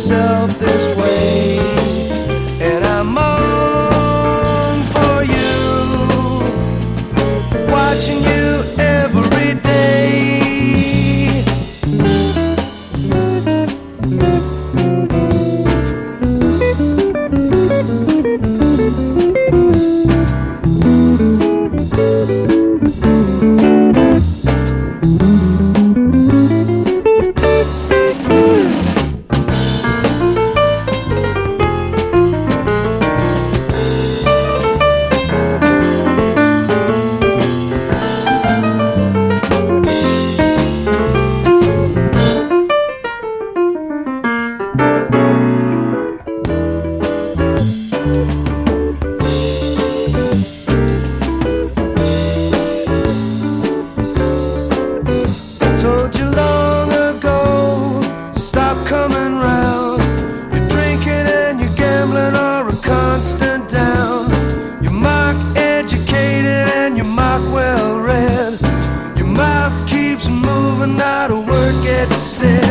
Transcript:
yourself this way, and I'm on for you, watching you every day. Told you long ago, stop coming round. Your drinking and your gambling are a constant down. You're mock educated and you're mock well read. Your mouth keeps moving, not a word gets said.